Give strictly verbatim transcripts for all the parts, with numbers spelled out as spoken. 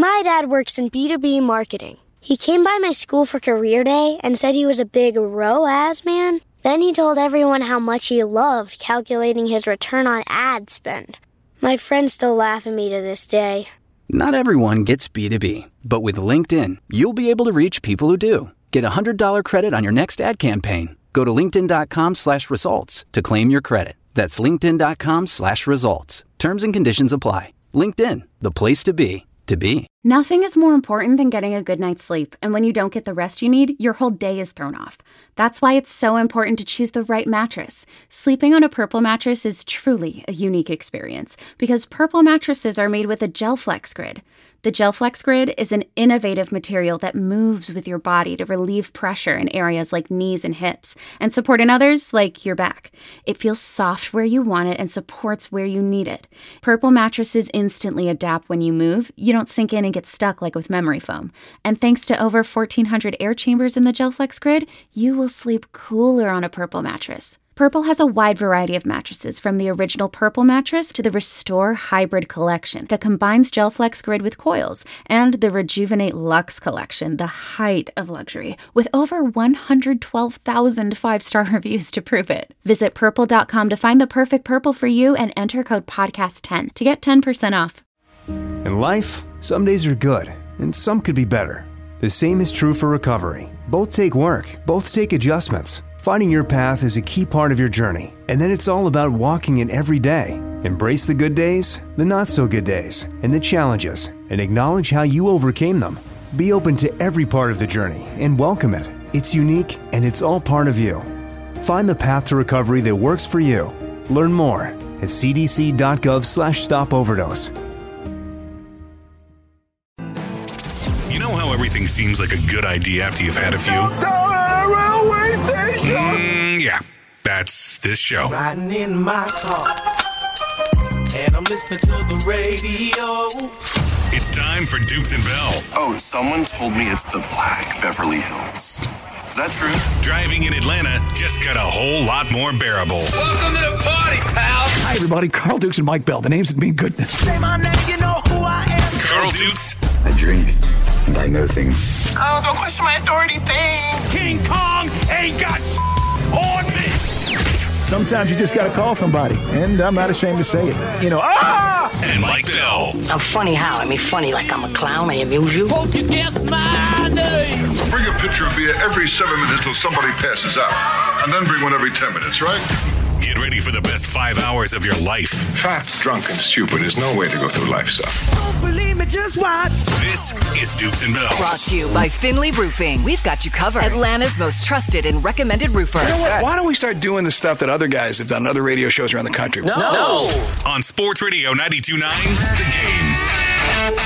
My dad works in B two B marketing. He came by my school for career day and said he was a big R O A S man. Then he told everyone how much he loved calculating his return on ad spend. My friends still laugh at me to this day. Not everyone gets B two B, but with LinkedIn, you'll be able to reach people who do. Get a one hundred dollars credit on your next ad campaign. Go to linkedin.com slash results to claim your credit. That's linkedin.com slash results. Terms and conditions apply. LinkedIn, the place to be, to be. Nothing is more important than getting a good night's sleep, and when you don't get the rest you need, your whole day is thrown off. That's why it's so important to choose the right mattress. Sleeping on a Purple mattress is truly a unique experience, because Purple mattresses are made with a GelFlex Grid. The GelFlex Grid is an innovative material that moves with your body to relieve pressure in areas like knees and hips, and support in others like your back. It feels soft where you want it and supports where you need it. Purple mattresses instantly adapt when you move. You don't sink in and get stuck like with memory foam. And thanks to over fourteen hundred air chambers in the GelFlex Grid, you will sleep cooler on a Purple mattress. Purple has a wide variety of mattresses, from the original Purple mattress to the Restore Hybrid collection that combines GelFlex Grid with coils, and the Rejuvenate Luxe collection, the height of luxury, with over one hundred twelve thousand five-star reviews to prove it. Visit purple dot com to find the perfect Purple for you and enter code podcast ten to get ten percent off. In life, some days are good, and some could be better. The same is true for recovery. Both take work, both take adjustments. Finding your path is a key part of your journey, and then it's all about walking it every day. Embrace the good days, the not-so-good days, and the challenges, and acknowledge how you overcame them. Be open to every part of the journey and welcome it. It's unique, and it's all part of you. Find the path to recovery that works for you. Learn more at c d c dot gov slash stop overdose. You know how everything seems like a good idea after you've had a few? Mm, yeah, that's this show. Riding in my car, and I'm listening to the radio. It's time for Dukes and Bell. Oh, someone told me it's the Black Beverly Hills. Is that true? Driving in Atlanta just got a whole lot more bearable. Welcome to the party, pal. Hi, everybody. Carl Dukes and Mike Bell, the names that mean goodness. Say my name, you know who I am. Carl Dukes. I drink, and I know things. Oh, don't question my authority, thanks. King Kong ain't got on me. Sometimes you just gotta call somebody, and I'm not ashamed to say it. You know, ah! And Mike Bell. I'm funny how? I mean funny like I'm a clown, I amuse you. Hope you guess my name. Bring a pitcher of beer every seven minutes till somebody passes out. And then bring one every ten minutes, right? Get ready for the best five hours of your life. Fat, drunk, and stupid is no way to go through life stuff. Don't believe me, just watch. This is Dukes and Bell. Brought to you by Finley Roofing. We've got you covered. Atlanta's most trusted and recommended roofer. You know what? Why don't we start doing the stuff that other guys have done on other radio shows around the country? No. no. On Sports Radio ninety-two point nine, The Game.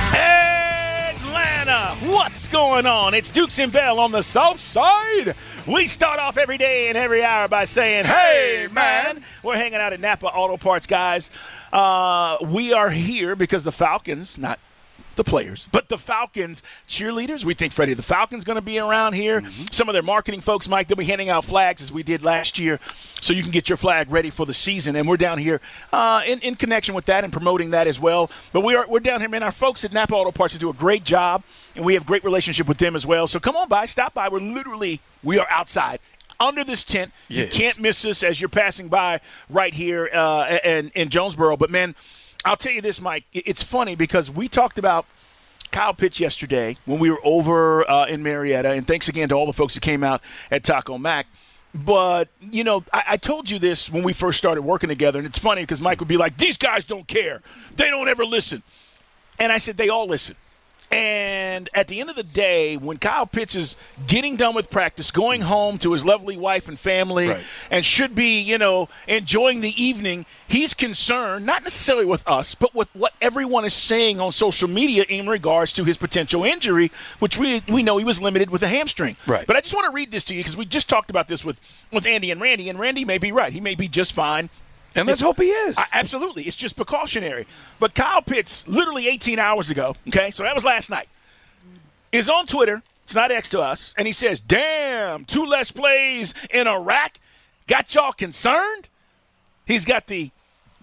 Atlanta, what's going on? It's Dukes and Bell on the South Side. We start off every day and every hour by saying, hey, man. We're hanging out at Napa Auto Parts, guys. Uh, we are here because the Falcons, not the players, but the Falcons cheerleaders. We think Freddie the Falcon's going to be around here. Mm-hmm. Some of their marketing folks, Mike, they'll be handing out flags as we did last year, so you can get your flag ready for the season. And we're down here uh, in, in connection with that and promoting that as well. But we are, we're down here, man. Our folks at Napa Auto Parts do a great job, and we have great relationship with them as well. So come on by, stop by. We're literally, we are outside under this tent. Yes. You can't miss us as you're passing by right here uh, in, in Jonesboro. But, man, I'll tell you this, Mike. It's funny because we talked about Kyle Pitts yesterday when we were over uh, in Marietta, and thanks again to all the folks that came out at Taco Mac. But, you know, I, I told you this when we first started working together, and it's funny because Mike would be like, these guys don't care. They don't ever listen. And I said, they all listen. And at the end of the day, when Kyle Pitts is getting done with practice, going home to his lovely wife and family, right, and should be, you know, enjoying the evening, he's concerned, not necessarily with us, but with what everyone is saying on social media in regards to his potential injury, which we we know he was limited with a hamstring. Right. But I just want to read this to you because we just talked about this with, with Andy and Randy, and Randy may be right. He may be just fine. And let's it's, hope he is. Uh, absolutely. It's just precautionary. But Kyle Pitts, literally eighteen hours ago, okay, so that was last night, is on Twitter. It's not X to us. And he says, damn, two less plays in Iraq got y'all concerned? He's got the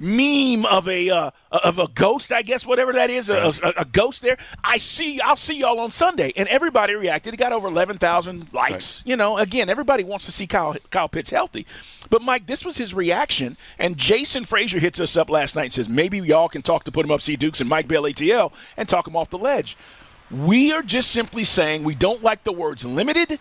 meme of a uh, of a ghost, I guess, whatever that is, a, a, a ghost there. I see, I'll see y'all on Sunday, and everybody reacted. It got over eleven thousand likes. Right. You know, again, everybody wants to see Kyle, Kyle Pitts healthy. But, Mike, this was his reaction, and Jason Frazier hits us up last night and says, maybe y'all can talk to Put 'em Up, C. Dukes and Mike Bell A T L and talk him off the ledge. We are just simply saying we don't like the words limited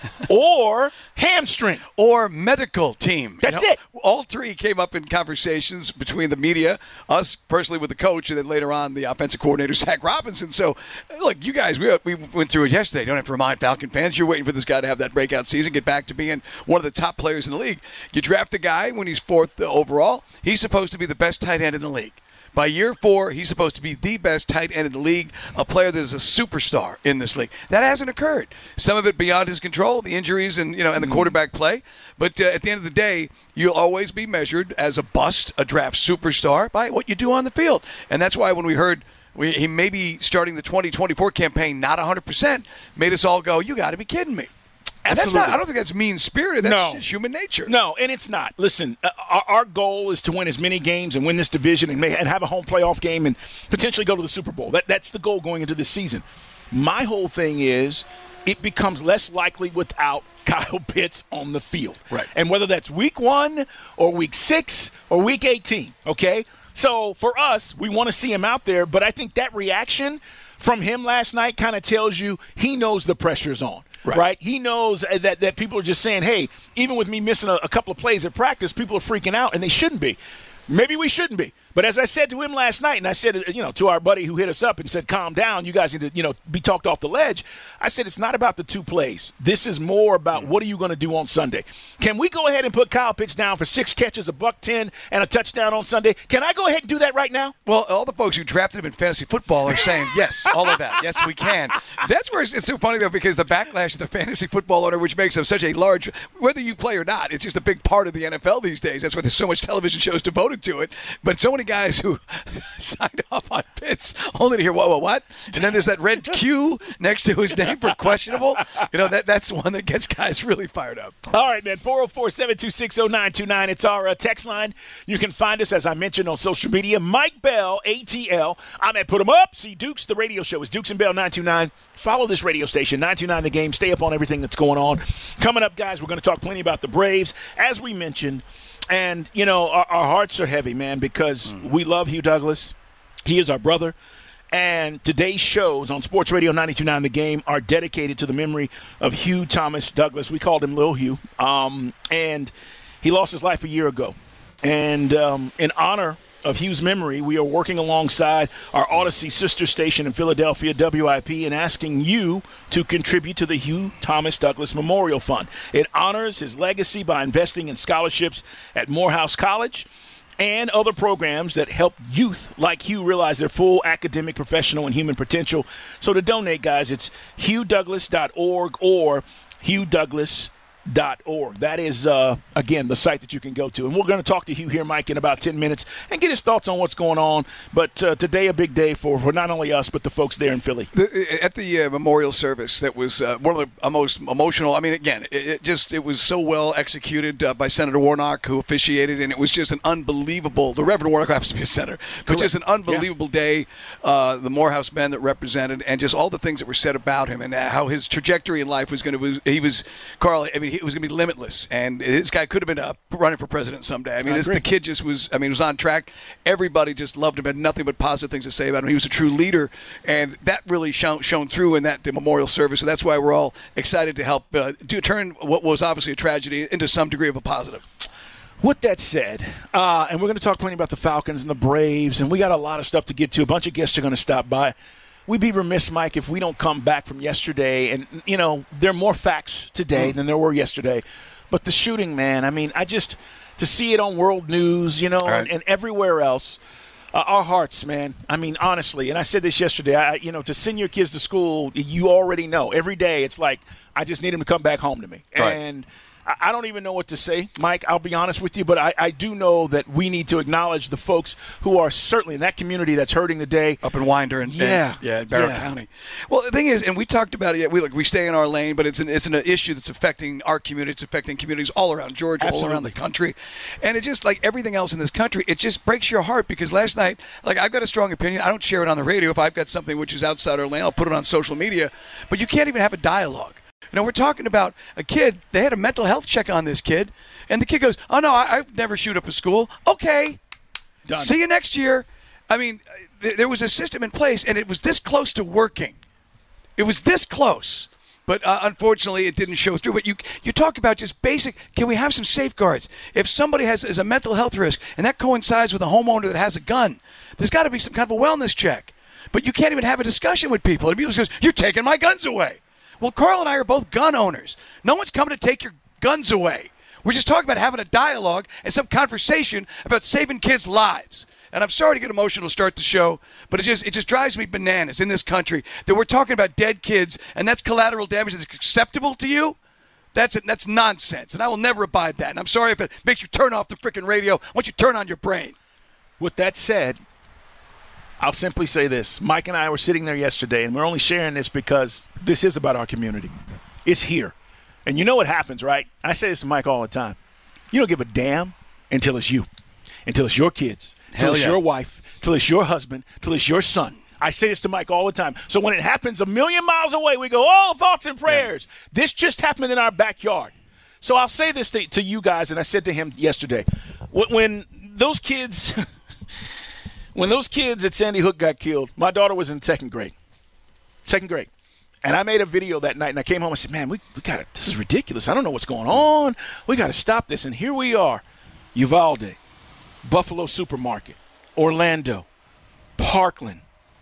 or hamstring. Or medical team. That's you know, it. All three came up in conversations between the media, us personally with the coach, and then later on the offensive coordinator, Zach Robinson. So, look, you guys, we, we went through it yesterday. You don't have to remind Falcon fans. You're waiting for this guy to have that breakout season, get back to being one of the top players in the league. You draft a guy when he's fourth overall. He's supposed to be the best tight end in the league. By year four, he's supposed to be the best tight end in the league, a player that is a superstar in this league. That hasn't occurred. Some of it beyond his control, the injuries and you know and the quarterback play. But uh, at the end of the day, you'll always be measured as a bust, a draft superstar, by what you do on the field. And that's why when we heard we, he may be starting the twenty twenty-four campaign not one hundred percent, made us all go, you got to be kidding me. And that's not, I don't think that's mean-spirited. That's no. just human nature. No, and it's not. Listen, uh, our, our goal is to win as many games and win this division and, may, and have a home playoff game and potentially go to the Super Bowl. That, that's the goal going into this season. My whole thing is it becomes less likely without Kyle Pitts on the field. Right. And whether that's week one or week six or week eighteen, okay? So for us, we want to see him out there, but I think that reaction from him last night kind of tells you he knows the pressure's on. Right. right? He knows that, that people are just saying, hey, even with me missing a, a couple of plays at practice, people are freaking out, and they shouldn't be. Maybe we shouldn't be. But as I said to him last night, and I said, you know, to our buddy who hit us up and said, calm down, you guys need to, you know, be talked off the ledge. I said, it's not about the two plays. This is more about what are you going to do on Sunday. Can we go ahead and put Kyle Pitts down for six catches, a buck ten, and a touchdown on Sunday? Can I go ahead and do that right now? Well, all the folks who drafted him in fantasy football are saying, yes, all of that. Yes, we can. That's where it's, it's so funny, though, because the backlash of the fantasy football owner, which makes him such a large, whether you play or not, it's just a big part of the N F L these days. That's why there's so much television shows devoted to it. But so many guys who signed off on Pitts only to hear what, what, what? And then there's that red Q next to his name for questionable. You know, that that's one that gets guys really fired up. All right, man. four oh four, seven two six, oh nine two nine. It's our uh, text line. You can find us, as I mentioned, on social media. Mike Bell, A T L. I'm at Put 'em Up. See Dukes. The radio show is Dukes and Bell nine two nine. Follow this radio station, nine two nine The Game. Stay up on everything that's going on. Coming up, guys, we're going to talk plenty about the Braves. As we mentioned, and, you know, our, our hearts are heavy, man, because mm. we love Hugh Douglas. He is our brother. And today's shows on Sports Radio ninety-two point nine The Game are dedicated to the memory of Hugh Thomas Douglas. We called him Lil Hugh. Um, and he lost his life a year ago. And um, in honor of Hugh's memory, we are working alongside our Odyssey sister station in Philadelphia, W I P, and asking you to contribute to the Hugh Thomas Douglas Memorial Fund. It honors his legacy by investing in scholarships at Morehouse College and other programs that help youth like Hugh realize their full academic, professional, and human potential. So to donate, guys, it's hugh douglas dot org or hugh douglas dot org. That is, uh, again, the site that you can go to. And we're going to talk to Hugh here, Mike, in about ten minutes and get his thoughts on what's going on. But uh, today a big day for, for not only us, but the folks there in Philly. The, at the uh, memorial service, that was uh, one of the most emotional. I mean, again, it, it just it was so well executed uh, by Senator Warnock, who officiated, and it was just an unbelievable – the Reverend Warnock happens to be a senator – but just an unbelievable yeah. day. Uh, the Morehouse men that represented, and just all the things that were said about him and how his trajectory in life was going to – he was – Carl, I mean, it was going to be limitless, and this guy could have been uh, running for president someday. I mean, I this, the kid just was, I mean, was on track. Everybody just loved him, had nothing but positive things to say about him. He was a true leader, and that really shone, shone through in that memorial service, and that's why we're all excited to help uh, do turn what was obviously a tragedy into some degree of a positive. With that said, uh, and we're going to talk plenty about the Falcons and the Braves, and we got a lot of stuff to get to. A bunch of guests are going to stop by. We'd be remiss, Mike, if we don't come back from yesterday. And, you know, there are more facts today mm. than there were yesterday. But the shooting, man, I mean, I just – to see it on world news, you know, right. and, and everywhere else, uh, our hearts, man. I mean, honestly, and I said this yesterday, I, you know, to send your kids to school, you already know. Every day it's like, I just need them to come back home to me. Right. And I, I don't even know what to say, Mike. I'll be honest with you, but I, I do know that we need to acknowledge the folks who are certainly in that community that's hurting today. Up in Winder and, yeah. and yeah, in Barrow yeah. County. Well, the thing is, and we talked about it, yeah, we, like, we stay in our lane, but it's an, it's an issue that's affecting our community. It's affecting communities all around Georgia, Absolutely. all around the country. And it just, like everything else in this country, it just breaks your heart because last night, like, I've got a strong opinion. I don't share it on the radio. If I've got something which is outside our lane, I'll put it on social media. But you can't even have a dialogue. You know, we're talking about a kid. They had a mental health check on this kid, and the kid goes, oh, no, I, I've never shoot up a school. Okay. Done. See you next year. I mean, th- there was a system in place, and it was this close to working. It was this close. But uh, unfortunately, it didn't show through. But you you talk about just basic, can we have some safeguards? If somebody has is a mental health risk, and that coincides with a homeowner that has a gun, there's got to be some kind of a wellness check. But you can't even have a discussion with people. And people goes, you're taking my guns away. Well, Carl and I are both gun owners. No one's coming to take your guns away. We're just talking about having a dialogue and some conversation about saving kids' lives. And I'm sorry to get emotional to start the show, but it just it just drives me bananas in this country that we're talking about dead kids, and that's collateral damage that's acceptable to you. That's it. That's nonsense, and I will never abide that. And I'm sorry if it makes you turn off the freaking radio. I want you to turn on your brain. With that said, I'll simply say this. Mike and I were sitting there yesterday, and we're only sharing this because this is about our community. It's here. And you know what happens, right? I say this to Mike all the time. You don't give a damn until it's you, until it's your kids, until Hell it's yeah. your wife, until it's your husband, until it's your son. I say this to Mike all the time. So when it happens a million miles away, we go, oh, thoughts and prayers. Yeah. This just happened in our backyard. So I'll say this to, to you guys, and I said to him yesterday, when, when those kids – When those kids at Sandy Hook got killed, my daughter was in second grade. Second grade. And I made a video that night, and I came home and said, man, we, we got to, this is ridiculous. I don't know what's going on. We got to stop this. And here we are, Uvalde, Buffalo Supermarket, Orlando, Parkland,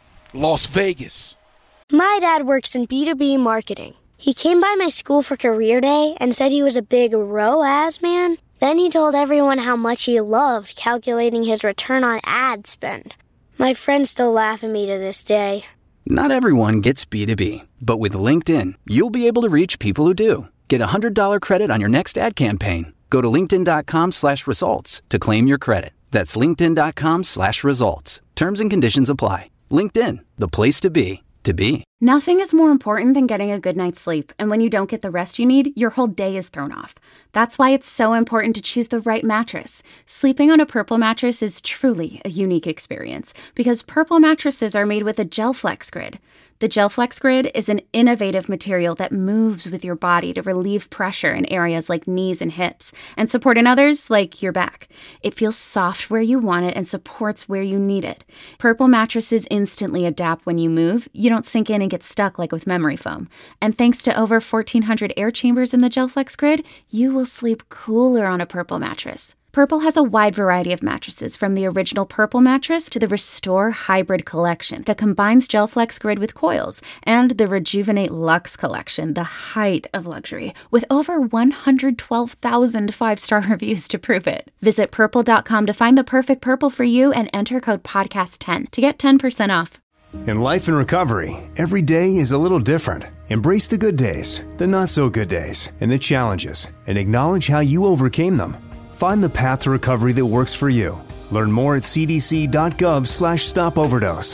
Las Vegas. My dad works in B two B marketing. He came by my school for career day and said he was a big R O A S man. Then he told everyone how much he loved calculating his return on ad spend. My friends still laugh at me to this day. Not everyone gets B two B, but with LinkedIn, you'll be able to reach people who do. Get a one hundred dollars credit on your next ad campaign. Go to linkedin.com slash results to claim your credit. That's linkedin.com slash results. Terms and conditions apply. LinkedIn, the place to be, to be. Nothing is more important than getting a good night's sleep, and when you don't get the rest you need, your whole day is thrown off. That's why it's so important to choose the right mattress. Sleeping on a Purple mattress is truly a unique experience because Purple mattresses are made with a GelFlex Grid. The GelFlex Grid is an innovative material that moves with your body to relieve pressure in areas like knees and hips and support in others like your back. It feels soft where you want it and supports where you need it. Purple mattresses instantly adapt when you move. You don't sink in and get stuck like with memory foam. And thanks to over fourteen hundred air chambers in the GelFlex Grid, you will sleep cooler on a Purple mattress. Purple has a wide variety of mattresses, from the original Purple mattress to the Restore Hybrid collection that combines GelFlex Grid with coils, and the Rejuvenate Luxe collection, the height of luxury, with over one hundred twelve thousand five-star reviews to prove it. Visit purple dot com to find the perfect Purple for you and enter code podcast ten to get ten percent off. In life and recovery, every day is a little different. Embrace the good days, the not-so-good days, and the challenges, and acknowledge how you overcame them. Find the path to recovery that works for you. Learn more at cdc.gov slash stop overdose.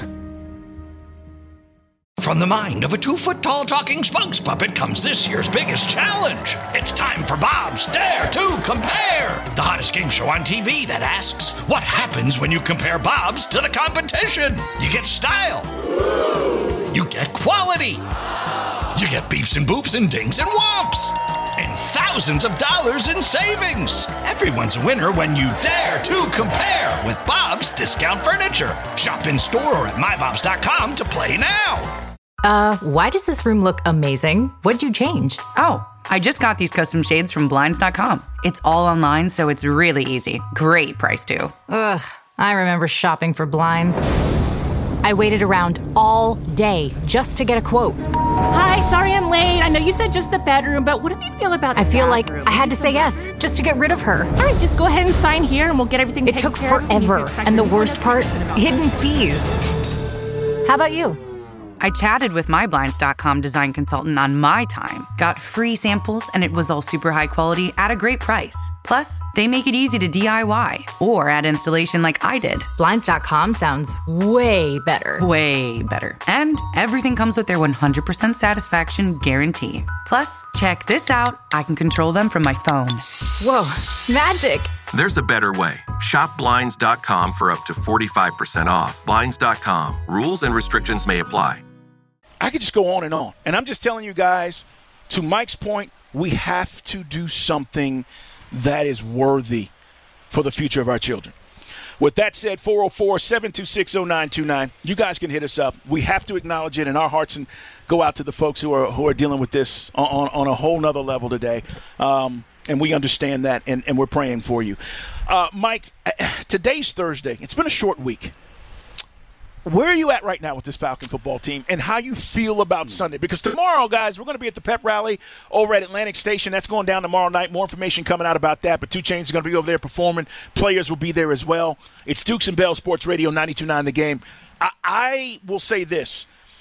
From the mind of a two-foot-tall talking spokes puppet comes this year's biggest challenge. It's time for Bob's Dare to Compare, the hottest game show on T V that asks, what happens when you compare Bob's to the competition? You get style. You get quality. You get beeps and boops and dings and whomps. And thousands of dollars in savings. Everyone's a winner when you dare to compare with Bob's Discount Furniture. Shop in store or at my bobs dot com to play now. Uh, why does this room look amazing? What'd you change? Oh, I just got these custom shades from blinds dot com. It's all online, so it's really easy. Great price, too. Ugh, I remember shopping for blinds. I waited around all day just to get a quote. Hi, sorry I'm late. I know you said just the bedroom, but what do you feel about the I feel bathroom? like I had to say yes just to get rid of her. All right, just go ahead and sign here and we'll get everything It taken took care of. forever, and the worst part, hidden fees. How about you? I chatted with my Blinds dot com design consultant on my time, got free samples, and it was all super high quality at a great price. Plus, they make it easy to D I Y or add installation like I did. Blinds dot com sounds way better. Way better. And everything comes with their one hundred percent satisfaction guarantee. Plus, check this out. I can control them from my phone. Whoa, magic. There's a better way. Shop Blinds dot com for up to forty-five percent off. Blinds dot com. Rules and restrictions may apply. I could just go on and on. And I'm just telling you guys, to Mike's point, we have to do something that is worthy for the future of our children. With that said, four oh four, seven two six, oh nine two nine. You guys can hit us up. We have to acknowledge it in our hearts and go out to the folks who are who are dealing with this on, on, on a whole nother level today. Um, and we understand that, and, and we're praying for you. Uh, Mike, today's Thursday. It's been a short week. Where are you at right now with this Falcon football team and how you feel about Sunday? Because tomorrow, guys, we're going to be at the pep rally over at Atlantic Station. That's going down tomorrow night. More information coming out about that. But two Chainz is going to be over there performing. Players will be there as well. It's Dukes and Bell Sports Radio ninety-two point nine The Game. I, I will say this.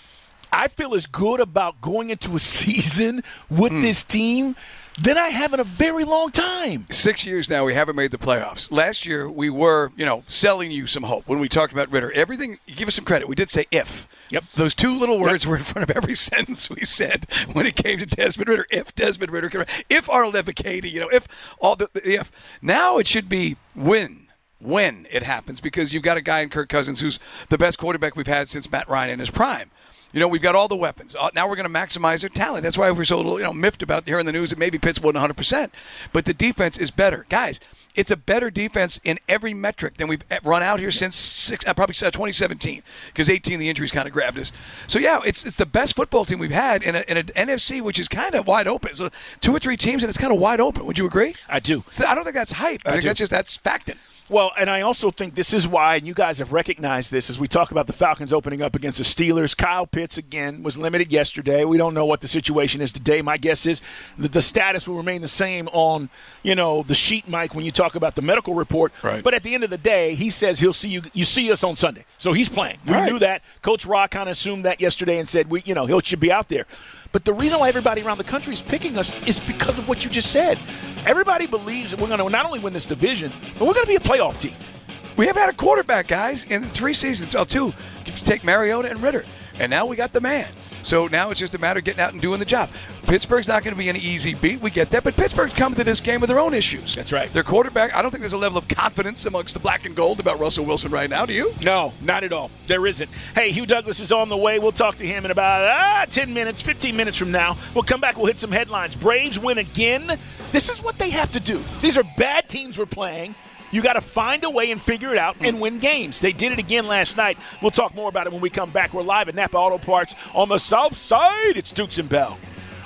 I feel as good about going into a season with mm. this team than I have in a very long time. Six years now, we haven't made the playoffs. Last year, we were, you know, selling you some hope when we talked about Ridder. Everything, give us some credit. We did say if. Yep. Those two little words yep. were in front of every sentence we said when it came to Desmond Ridder. If Desmond Ridder, if Arnold Ebiketie, you know, if all the, the if. Now it should be when. When it happens, because you've got a guy in Kirk Cousins who's the best quarterback we've had since Matt Ryan in his prime. You know, we've got all the weapons. Uh, now we're going to maximize their talent. That's why we're so you know miffed about hearing the news that maybe Pitts wasn't one hundred percent. But the defense is better. Guys, it's a better defense in every metric than we've run out here since six, uh, probably twenty seventeen, because eighteen, the injuries kind of grabbed us. So, yeah, it's it's the best football team we've had in, a, in an N F C, which is kind of wide open. So two or three teams, and it's kind of wide open. Would you agree? I do. So I don't think that's hype. I, I think do. that's just that's facting. Well, and I also think this is why, and you guys have recognized this as we talk about the Falcons opening up against the Steelers. Kyle Pitts, again, was limited yesterday. We don't know what the situation is today. My guess is that the status will remain the same on, you know, the sheet, Mike, when you talk about the medical report. Right. But at the end of the day, he says he'll see you you see us on Sunday. So he's playing. We right. knew that. Coach Rock kind of assumed that yesterday and said, we, you know, he should be out there. But the reason why everybody around the country is picking us is because of what you just said. Everybody believes that we're going to not only win this division, but we're going to be a playoff team. We have had a quarterback, guys, in three seasons. Oh, two. If you take Mariota and Ridder. And now we got the man. So now it's just a matter of getting out and doing the job. Pittsburgh's not going to be an easy beat. We get that. But Pittsburgh's coming to this game with their own issues. That's right. Their quarterback, I don't think there's a level of confidence amongst the black and gold about Russell Wilson right now. Do you? No, not at all. There isn't. Hey, Hugh Douglas is on the way. We'll talk to him in about ah, ten minutes, fifteen minutes from now. We'll come back. We'll hit some headlines. Braves win again. This is what they have to do. These are bad teams we're playing. You got to find a way and figure it out and win games. They did it again last night. We'll talk more about it when we come back. We're live at Napa Auto Parts on the South Side. It's Dukes and Bell.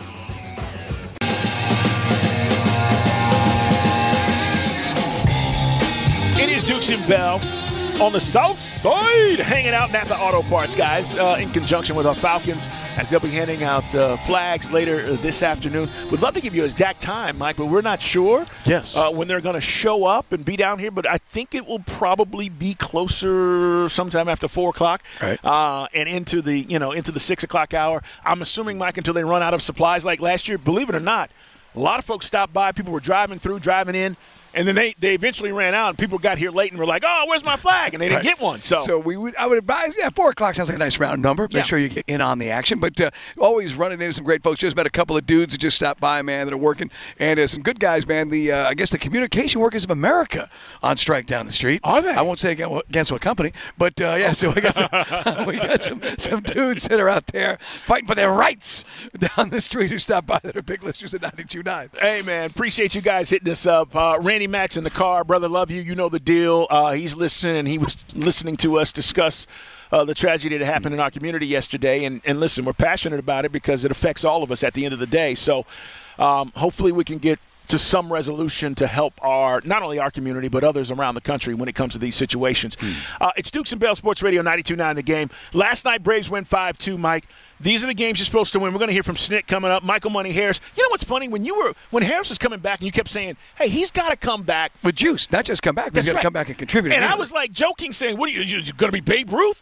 It is Dukes and Bell on the South Side, hanging out Napa Auto Parts, guys, uh, in conjunction with our Falcons, as they'll be handing out uh, flags later this afternoon. We'd love to give you an exact time, Mike, but we're not sure yes. uh, when they're going to show up and be down here. But I think it will probably be closer sometime after four o'clock right. uh, and into the you know into the six o'clock hour. I'm assuming, Mike, until they run out of supplies like last year. Believe it or not, a lot of folks stopped by. People were driving through, driving in. And then they, they eventually ran out, and people got here late and were like, oh, where's my flag? And they didn't right. get one. So so we would I would advise, yeah, four o'clock sounds like a nice round number. Make yeah. sure you get in on the action. But uh, always running into some great folks. Just met a couple of dudes that just stopped by, man, that are working. And uh, some good guys, man. The uh, I guess the Communication Workers of America on strike down the street. Are they? I won't say against what company. But, uh, yeah, so we got, some, we got some, some dudes that are out there fighting for their rights down the street who stopped by that are big listeners at ninety-two point nine. Hey, man, appreciate you guys hitting us up. Uh, Randy Max in the car. Brother, love you. You know the deal. Uh, he's listening, and he was listening to us discuss uh, the tragedy that happened in our community yesterday. And, and listen, we're passionate about it because it affects all of us at the end of the day. So um, hopefully we can get to some resolution to help our not only our community but others around the country when it comes to these situations. Hmm. Uh, it's Dukes and Bell Sports Radio ninety-two point nine The Game. Last night, Braves win five two, Mike. These are the games you're supposed to win. We're going to hear from Snick coming up. Michael Money Harris. You know what's funny? When you were when Harris was coming back and you kept saying, hey, he's got to come back. With juice, not just come back. But he's got to right. come back and contribute. And I was like joking saying, what are you, you going to be Babe Ruth?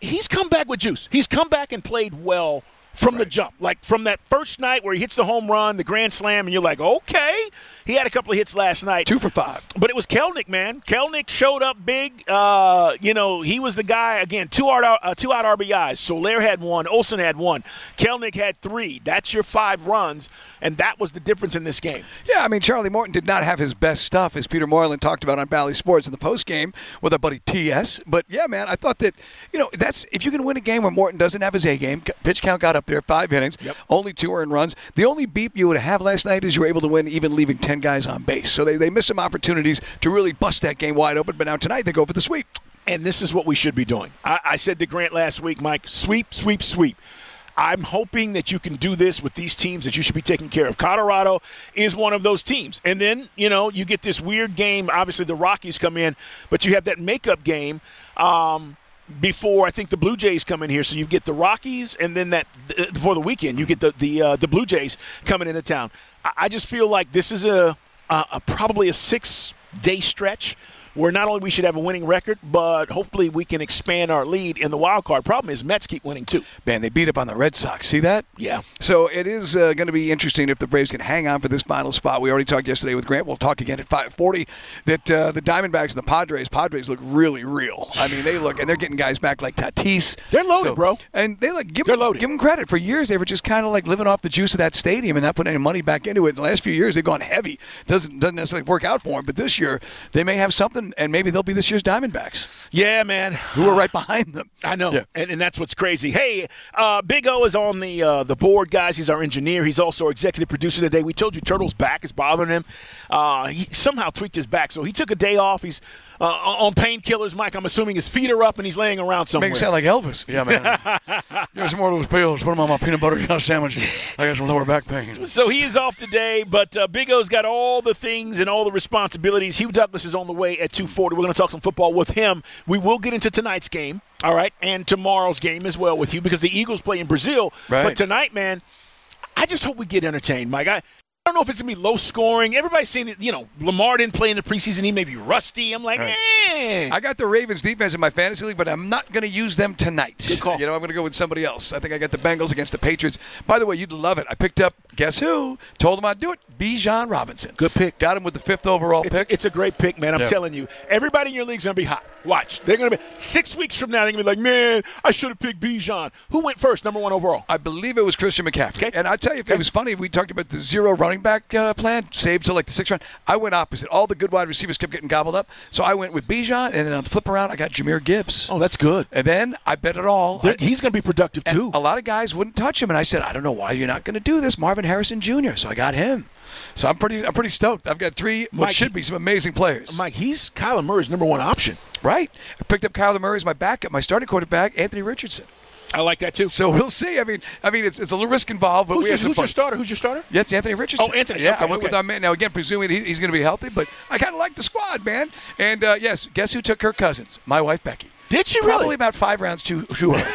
he's come back with juice. He's come back and played well from right. the jump. Like from that first night where he hits the home run, the grand slam, and you're like, okay. He had a couple of hits last night. Two for five. But it was Kelenic, man. Kelenic showed up big. Uh, you know, he was the guy, again, two out, uh, two out R B Is. Soler had one. Olsen had one. Kelenic had three. That's your five runs, and that was the difference in this game. Yeah, I mean, Charlie Morton did not have his best stuff, as Peter Moreland talked about on Bally Sports in the postgame with our buddy T S. But, yeah, man, I thought that, you know, that's if you can win a game where Morton doesn't have his A game, pitch count got up there, five innings, yep. only two earned runs. The only beep you would have last night is you were able to win even leaving ten guys on base. So they, they missed some opportunities to really bust that game wide open, but now tonight they go for the sweep. And this is what we should be doing. I, I said to Grant last week, Mike, sweep, sweep, sweep. I'm hoping that you can do this with these teams that you should be taking care of. Colorado is one of those teams. And then, you know, you get this weird game. Obviously, the Rockies come in, but you have that makeup game um, before I think the Blue Jays come in here. So you get the Rockies, and then that uh, before the weekend, you get the the, uh, the Blue Jays coming into town. I, I just feel like this is a, a, a probably a six-day stretch where not only we should have a winning record, but hopefully we can expand our lead in the wild card. Problem is Mets keep winning too. Man, they beat up on the Red Sox. See that? Yeah. So it is uh, going to be interesting if the Braves can hang on for this final spot. We already talked yesterday with Grant. We'll talk again at five forty that uh, the Diamondbacks and the Padres, Padres look really real. I mean, they look, and they're getting guys back like Tatis. They're loaded, so, bro. And they like give, they're loaded. Give them credit. For years, they were just kind of like living off the juice of that stadium and not putting any money back into it. In the last few years, they've gone heavy. Doesn't, doesn't necessarily work out for them, but this year, they may have something, and maybe they'll be this year's Diamondbacks. Yeah, man. Who are right behind them. I know, yeah. and, and that's what's crazy. Hey, uh, Big O is on the uh, the board, guys. He's our engineer. He's also our executive producer today. We told you Turtle's back is bothering him. Uh, he somehow tweaked his back, so he took a day off. He's uh, on painkillers, Mike. I'm assuming his feet are up and he's laying around somewhere. Make it sound like Elvis. Yeah, man. Give me some more of those pills. Put them on my peanut butter sandwich. I got some lower back pain. So he is off today, but uh, Big O's got all the things and all the responsibilities. Hugh Douglas is on the way at two forty. We're going to talk some football with him. We will get into tonight's game, all right, and tomorrow's game as well with you because the Eagles play in Brazil. Right. But tonight, man, I just hope we get entertained, Mike. I, I don't know if it's going to be low scoring. Everybody's saying that, you know, Lamar didn't play in the preseason. He may be rusty. I'm like, right. eh. I got the Ravens defense in my fantasy league, but I'm not going to use them tonight. Good call. You know, I'm going to go with somebody else. I think I got the Bengals against the Patriots. By the way, you'd love it. I picked up, guess who? Told him I'd do it. Bijan Robinson. Good pick. Got him with the fifth overall it's, pick. It's a great pick, man. I'm yeah. telling you. Everybody in your league's going to be hot. Watch. They're going to be – six weeks from now, they're going to be like, man, I should have picked Bijan. Who went first, number one overall? I believe it was Christian McCaffrey. Okay. And I tell you, if okay. it was funny, we talked about the zero running back uh, plan, saved till like the sixth round. I went opposite. All the good wide receivers kept getting gobbled up. So I went with Bijan, and then on the flip around, I got Jahmyr Gibbs. Oh, that's good. And then I bet it all. I, he's going to be productive, too. A lot of guys wouldn't touch him, and I said, I don't know why you're not going to do this. Marvin Harrison Junior So I got him. So I'm pretty I'm pretty stoked. I've got three what Mike, should be some amazing players. Mike, he's Kyler Murray's number one option. Right. I picked up Kyler Murray as my backup, my starting quarterback, Anthony Richardson. I like that too. So we'll see. I mean, I mean, it's, it's a little risk involved, but who's we your, have some who's fun. your starter? Who's your starter? Yeah, it's Anthony Richardson. Oh, Anthony. Yeah, okay, I went okay. with our man. Now again, presuming he, he's going to be healthy, but I kind of like the squad, man. And uh, yes, guess who took Kirk Cousins? My wife Becky. Did she Probably really? about five rounds too too early.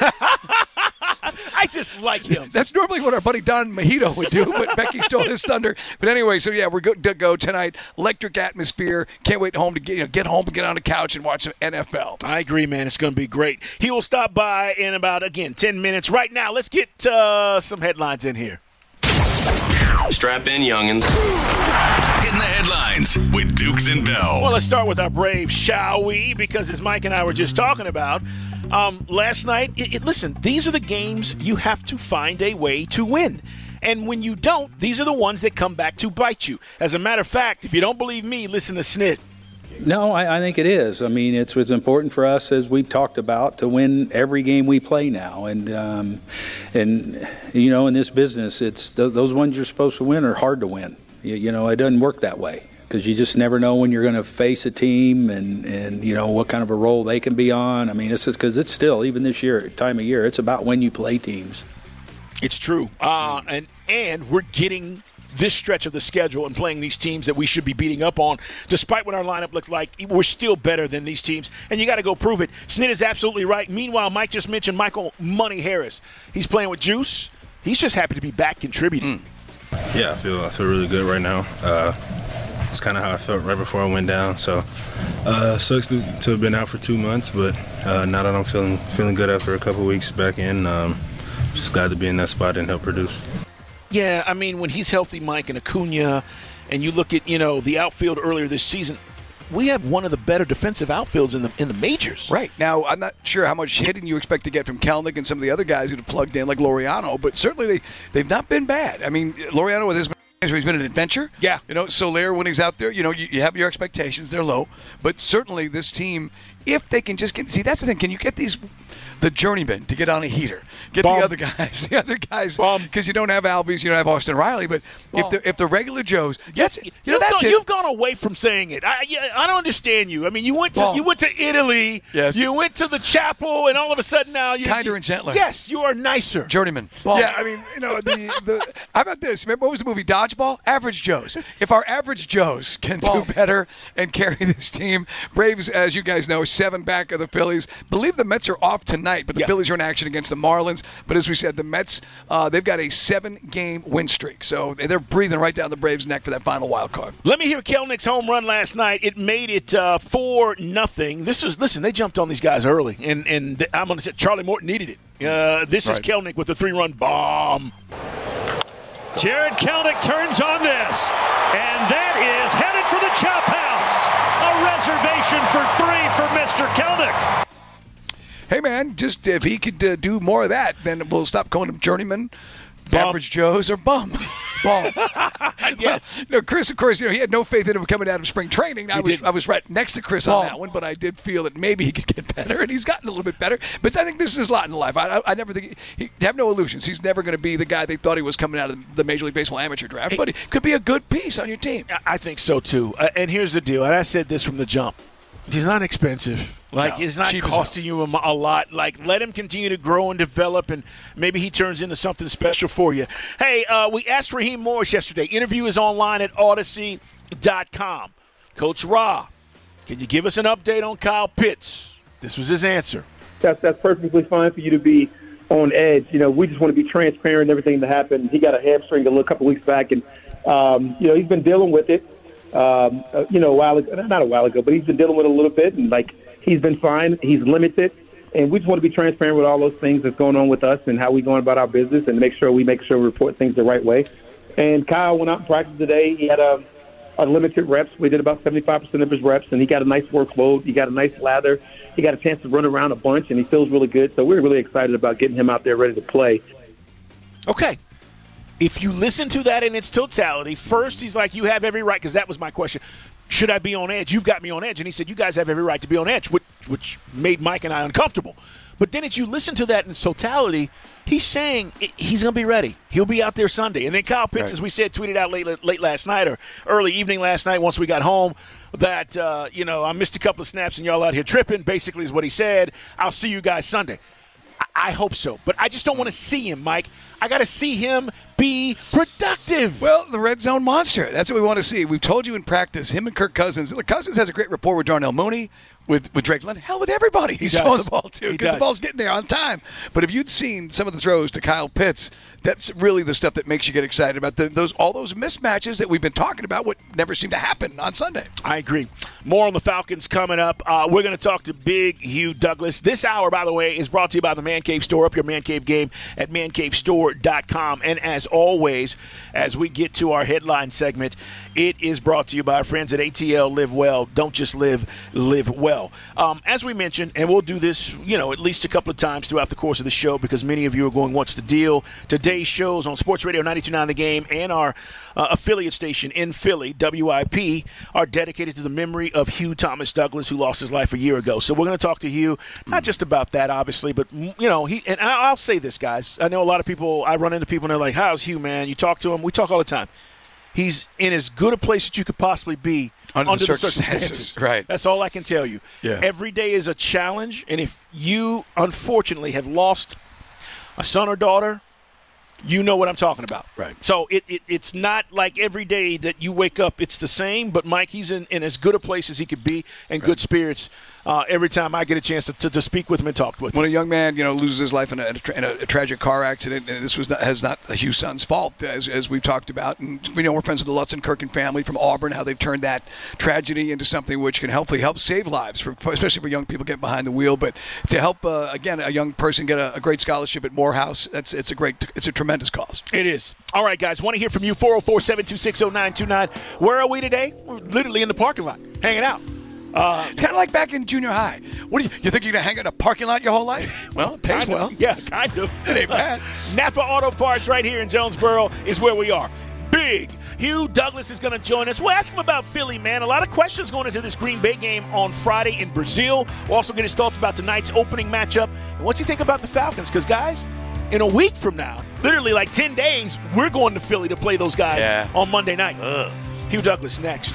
I just like him. That's normally what our buddy Don Mojito would do, but Becky stole his thunder. But anyway, so yeah, we're good to go tonight. Electric atmosphere. Can't wait home to get you know get home and get on the couch and watch some N F L. I agree, man. It's going to be great. He will stop by in about, again, ten minutes. Right now, let's get uh, some headlines in here. Strap in, youngins. In the headlines with Dukes and Bell. Well, let's start with our Braves, shall we? Because as Mike and I were just talking about, um, last night, it, it, listen, these are the games you have to find a way to win. And when you don't, these are the ones that come back to bite you. As a matter of fact, if you don't believe me, listen to Snit. No, I, I think it is. I mean, it's, it's important for us, as we've talked about, to win every game we play now. And, um, and you know, in this business, it's th- those ones you're supposed to win are hard to win. You, you know, it doesn't work that way because you just never know when you're going to face a team and, and, you know, what kind of a role they can be on. I mean, it's just because it's still, even this year, time of year, it's about when you play teams. It's true. Uh, and, and we're getting this stretch of the schedule and playing these teams that we should be beating up on. Despite what our lineup looks like, we're still better than these teams, and you got to go prove it. Snit is absolutely right. Meanwhile, Mike just mentioned Michael Money Harris. He's playing with juice. He's just happy to be back contributing. Mm. Yeah, I feel I feel really good right now. Uh, it's kind of how I felt right before I went down. So, uh, sucks to, to have been out for two months, but uh, now that I'm feeling feeling good after a couple weeks back in, um, just glad to be in that spot and help produce. Yeah, I mean, when he's healthy, Mike, and Acuna, and you look at, you know, the outfield earlier this season, we have one of the better defensive outfields in the in the majors. Right. Now, I'm not sure how much hitting you expect to get from Kelenic and some of the other guys who have plugged in, like Laureano, but certainly they, they've not been bad. I mean, Laureano with his he's been an adventure. Yeah. You know, Soler, when he's out there, you know, you, you have your expectations. They're low. But certainly this team, if they can just get – see, that's the thing. Can you get these – the journeyman to get on a heater? Get Bomb. the other guys. The other guys – because you don't have Albies, you don't have Austin Riley. But if the, if the regular Joes – that's you know, you've, that's gone, it. you've gone away from saying it. I, yeah, I don't understand you. I mean, you went to Bomb. you went to Italy. Yes. You went to the chapel, and all of a sudden now you're – Kinder and gentler. Yes, you are nicer. Journeyman. Bomb. Yeah, I mean, you know, the, the how about this? Remember what was the movie Dodgeball? Average Joes. If our average Joes can Bomb. do better and carry this team, Braves, as you guys know, seven back of the Phillies. Believe the Mets are off tonight, but the Yeah. Phillies are in action against the Marlins. But as we said, the Mets, uh, they've got a seven-game win streak, so they're breathing right down the Braves' neck for that final wild card. Let me hear Kelenick's home run last night. It made it uh, four nothing. This was listen. They jumped on these guys early, and and th- I'm going to say Charlie Morton needed it. Uh, this Right. is Kelenic with a three-run bomb. Jared Kelenic turns on this, and that is headed for the chop house. A reservation for three for Mister Kelenic. Hey, man, just if he could uh, do more of that, then we'll stop calling him journeyman, Bum. average Joes, or bum. Bum. Yes. Well, no, Chris, of course, you know he had no faith in him coming out of spring training. I He was didn't. I was right next to Chris on that one, but I did feel that maybe he could get better, and he's gotten a little bit better. But I think this is his lot in life. I, I, I never think he, he have no illusions. He's never going to be the guy they thought he was coming out of the Major League Baseball amateur draft, but he could be a good piece on your team. I think so too. Uh, and here's the deal. And I said this from the jump. He's not expensive. Like, No, it's not cheap as costing you a, mo- a lot. Like, let him continue to grow and develop, and maybe he turns into something special for you. Hey, uh, we asked Raheem Morris yesterday. Interview is online at Odyssey dot com. Coach Ra, can you give us an update on Kyle Pitts? This was his answer. That's that's perfectly fine for you to be on edge. You know, we just want to be transparent in everything that happened. He got a hamstring a little couple weeks back, and um, you know he's been dealing with it. Um, uh, you know, a while ago, not a while ago, but he's been dealing with it a little bit, and like he's been fine. He's limited, and we just want to be transparent with all those things that's going on with us and how we going about our business, and make sure we make sure we report things the right way. And Kyle went out and practiced today. He had a, a limited reps. We did about seventy-five percent of his reps, and he got a nice workload. He got a nice lather. He got a chance to run around a bunch, and he feels really good. So we're really excited about getting him out there ready to play. Okay. If you listen to that in its totality, first he's like, you have every right, because that was my question. Should I be on edge? You've got me on edge. And he said, you guys have every right to be on edge, which, which made Mike and I uncomfortable. But then as you listen to that in its totality, he's saying he's going to be ready. He'll be out there Sunday. And then Kyle Pitts, right. as we said, tweeted out late, late last night or early evening last night once we got home that, uh, you know, I missed a couple of snaps and y'all out here tripping, basically is what he said. I'll see you guys Sunday. I hope so, but I just don't want to see him, Mike. I got to see him be productive. Well, the red zone monster. That's what we want to see. We've told you in practice, him and Kirk Cousins. Look, Cousins has a great rapport with Darnell Mooney, with, with Drake London. Hell, with everybody. He's He throwing does. the ball, too, He because the does. ball's getting there on time. But if you'd seen some of the throws to Kyle Pitts, that's really the stuff that makes you get excited about the, those all those mismatches that we've been talking about, what never seem to happen on Sunday. I agree. More on the Falcons coming up. Uh, we're going to talk to Big Hugh Douglas. This hour, by the way, is brought to you by the Man Cave Store. Up your Man Cave game at man cave store dot com. And as always, as we get to our headline segment, it is brought to you by our friends at A T L Live Well. Don't just live, live well. Um, as we mentioned, and we'll do this, you know, at least a couple of times throughout the course of the show because many of you are going, what's the deal? Today's shows on Sports Radio ninety-two point nine The Game and our uh, affiliate station in Philly, W I P, are dedicated to the memory of Hugh Thomas Douglas, who lost his life a year ago. So we're going to talk to Hugh, not just about that, obviously, but, you know, he, and I'll say this, guys. I know a lot of people, I run into people and they're like, how's Hugh, man? You talk to him. We talk all the time. He's in as good a place that you could possibly be under, under the, the circumstances. circumstances. Right. That's all I can tell you. Yeah. Every day is a challenge, and if you, unfortunately, have lost a son or daughter, you know what I'm talking about. Right. So it, it it's not like every day that you wake up it's the same, but Mike, he's in, in as good a place as he could be and right. good spirits uh, every time I get a chance to, to, to speak with him and talk with him. When a young man, you know, loses his life in a, in a, tra- in a tragic car accident, and this was not, has not Hugh Son's fault, as, as we've talked about. And we know we're friends with the Lutz-Kirken family from Auburn, how they've turned that tragedy into something which can hopefully help save lives, for, especially for young people getting behind the wheel. But to help, uh, again, a young person get a, a great scholarship at Morehouse, that's it's a great, it's a tremendous cause. It is. All right, guys, want to hear from you. four oh four, seven two six, oh nine two nine. Where are we today? We're literally in the parking lot, hanging out. Uh, it's kind of like back in junior high. What do you, you think you're going to hang out in a parking lot your whole life? Well, it pays kind well. Of, yeah, kind of. It ain't bad. Napa Auto Parts right here in Jonesboro is where we are. Big Hugh Douglas is going to join us. We'll ask him about Philly, man. A lot of questions going into this Green Bay game on Friday in Brazil. We'll also get his thoughts about tonight's opening matchup. And what do you think about the Falcons? Because, guys, in a week from now, literally like ten days, we're going to Philly to play those guys yeah. on Monday night. Ugh. Hugh Douglas next.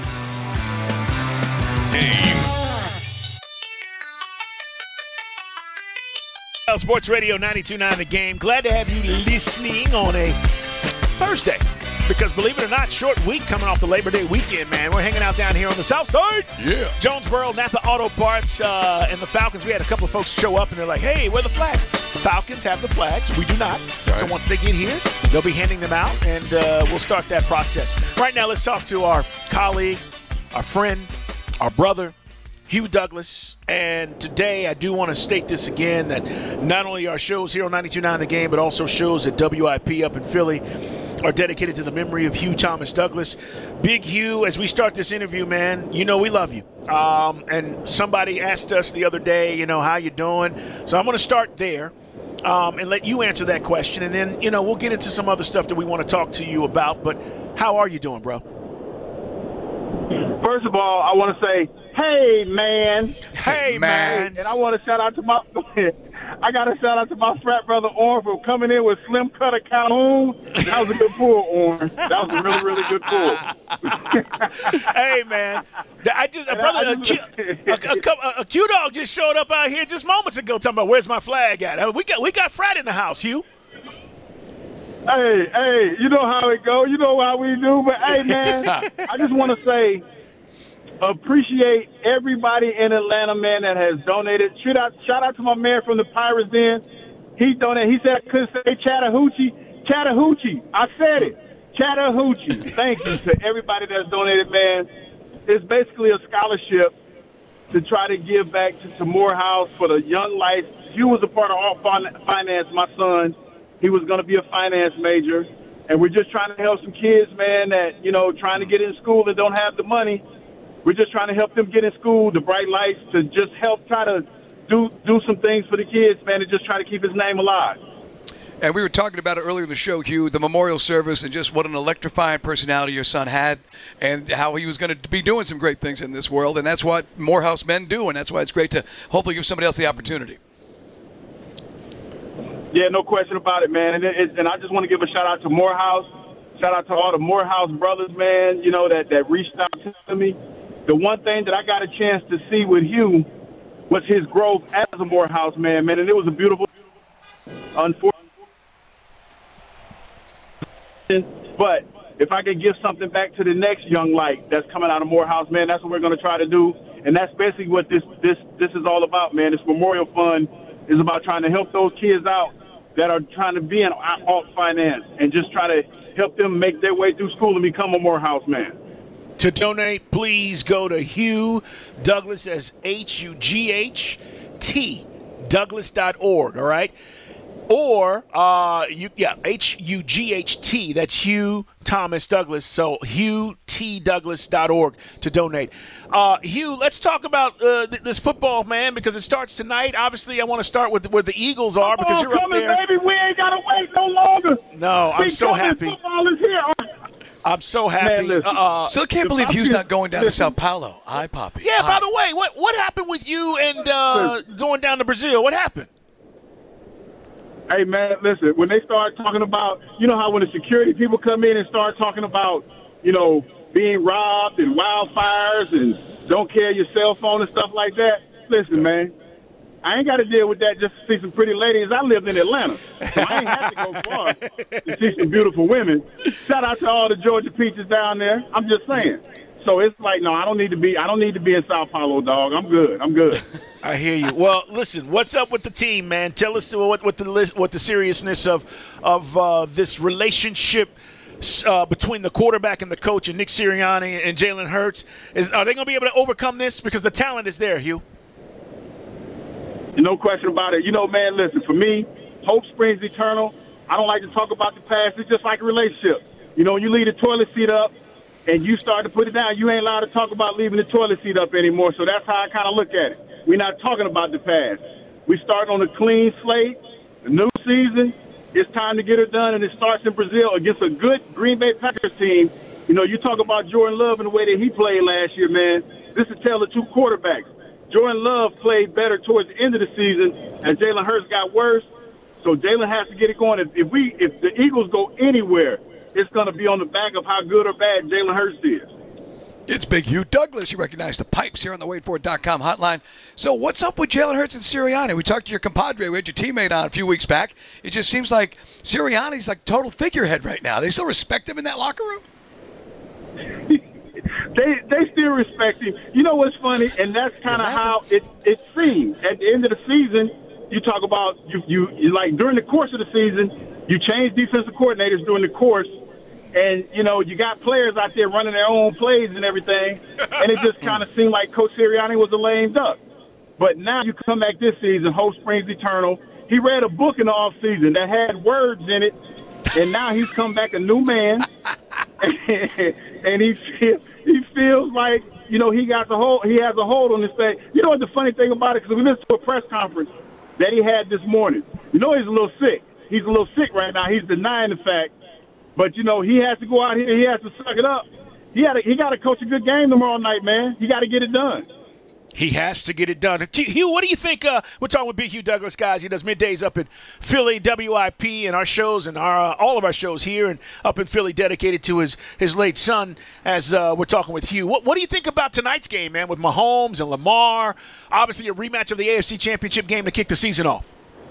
Sports Radio ninety-two point nine The Game. Glad to have you listening on a Thursday. Because believe it or not, short week coming off the Labor Day weekend, man. We're hanging out down here on the south side. Yeah. Jonesboro, Napa Auto Parts, uh, and the Falcons. We had a couple of folks show up, and they're like, hey, where are the flags? Falcons have the flags. We do not. Right. So once they get here, they'll be handing them out, and uh, we'll start that process. Right now, let's talk to our colleague, our friend, our brother, Hugh Douglas. And today I do want to state this again, that not only our shows here on ninety-two point nine The Game, but also shows at W I P up in Philly are dedicated to the memory of Hugh Thomas Douglas. Big Hugh, as we start this interview, man, you know we love you. Um, and somebody asked us the other day, you know, how you doing? So I'm going to start there um, and let you answer that question. And then, you know, we'll get into some other stuff that we want to talk to you about. But how are you doing, bro? First of all, I want to say, hey, man. Hey, man. And I want to shout out to my I got to shout out to my frat brother, Orn, for coming in with Slim Cutter Calhoun. That was a good pull, Orn. That was a really, really good pull. Hey, man. I just, a brother, a, Q, a, a, a Q dog just showed up out here just moments ago talking about where's my flag at. We got, we got frat in the house, Hugh. Hey, hey, you know how it go. You know how we do. But, hey, man, I just want to say, appreciate everybody in Atlanta, man, that has donated. Shout out, shout out to my man from the Pirates Den. He donated. He said I couldn't say Chattahoochee. Chattahoochee. I said it. Chattahoochee. Thank you to everybody that's donated, man. It's basically a scholarship to try to give back to, to Morehouse for the young life. Hugh was a part of all finance, my son. He was going to be a finance major. And we're just trying to help some kids, man, that, you know, trying to get in school and don't have the money. We're just trying to help them get in school, the bright lights, to just help try to do do some things for the kids, man, and just try to keep his name alive. And we were talking about it earlier in the show, Hugh, the memorial service, and just what an electrifying personality your son had, and how he was going to be doing some great things in this world. And that's what Morehouse men do, and that's why it's great to hopefully give somebody else the opportunity. Yeah, no question about it, man. And, it, and I just want to give a shout-out to Morehouse. Shout out to all the Morehouse brothers, man, you know, that, that reached out to me. The one thing that I got a chance to see with Hugh was his growth as a Morehouse man, man, and it was a beautiful, unfortunate. But if I could give something back to the next young light that's coming out of Morehouse, man, that's what we're going to try to do, and that's basically what this this this is all about, man. This Memorial Fund is about trying to help those kids out that are trying to be in alt finance and just try to help them make their way through school and become a Morehouse man. To donate, please go to Hugh Douglas, as H U G H T, Douglas dot org, all right? Or, uh, you, yeah, H U G H T, that's Hugh Thomas Douglas, so Hugh T Douglas dot org to donate. Uh, Hugh, let's talk about uh, th- this football, man, because it starts tonight. Obviously, I want to start with where the Eagles are, because oh, you're up coming, there. Baby. We ain't got to wait no longer. No, I'm we so coming. happy. Football is here. I'm so happy. Man, uh, Still can't believe Hugh's not going down to Sao Paulo. Hi, Poppy. Yeah, Hi. by the way, what what happened with you and uh, going down to Brazil? What happened? Hey, man, listen, when they start talking about, you know how when the security people come in and start talking about, you know, being robbed and wildfires and don't carry your cell phone and stuff like that, listen, man, I ain't got to deal with that just to see some pretty ladies. I lived in Atlanta, so I ain't have to go far to see some beautiful women. Shout out to all the Georgia peaches down there. I'm just saying. So it's like, no, I don't need to be. I don't need to be in Sao Paulo, dog. I'm good. I'm good. I hear you. Well, listen, what's up with the team, man? Tell us what, what the what the seriousness of of uh, this relationship uh, between the quarterback and the coach and Nick Sirianni and Jalen Hurts is. Are they going to be able to overcome this? Because the talent is there, Hugh. No question about it. You know, man, listen, for me, hope springs eternal. I don't like to talk about the past. It's just like a relationship. You know, when you leave the toilet seat up and you start to put it down, you ain't allowed to talk about leaving the toilet seat up anymore. So that's how I kind of look at it. We're not talking about the past. We start on a clean slate, a new season. It's time to get it done, and it starts in Brazil against a good Green Bay Packers team. You know, you talk about Jordan Love and the way that he played last year, man. This is a tale of two quarterbacks. Jordan Love played better towards the end of the season, and Jalen Hurts got worse. So Jalen has to get it going. If, if we, if the Eagles go anywhere, it's going to be on the back of how good or bad Jalen Hurts is. It's Big Hugh Douglas. You recognize the pipes here on the wait for it dot com hotline. So what's up with Jalen Hurts and Sirianni? We talked to your compadre. We had your teammate on a few weeks back. It just seems like Sirianni's like total figurehead right now. They still respect him in that locker room? They they still respect him. You know what's funny? And that's kind of how it, it seems. At the end of the season, you talk about, you, you, you like during the course of the season, you change defensive coordinators during the course, and, you know, you got players out there running their own plays and everything, and it just kind of seemed like Coach Sirianni was a lame duck. But now you come back this season, hope springs eternal. He read a book in the offseason that had words in it, and now he's come back a new man, and he feels, he feels like, you know, he got the hold, he has a hold on this thing. You know what the funny thing about it? Because we listened to a press conference that he had this morning. You know he's a little sick. He's a little sick right now. He's denying the fact. But, you know, he has to go out here. He has to suck it up. He had to, he got to coach a good game tomorrow night, man. He got to get it done. He has to get it done. Hugh, what do you think? Uh, we're talking with Big Hugh Douglas, guys. He does middays up in Philly, W I P, and our shows and our uh, all of our shows here and up in Philly dedicated to his, his late son as uh, we're talking with Hugh. What, what do you think about tonight's game, man, with Mahomes and Lamar? Obviously a rematch of the A F C Championship game to kick the season off.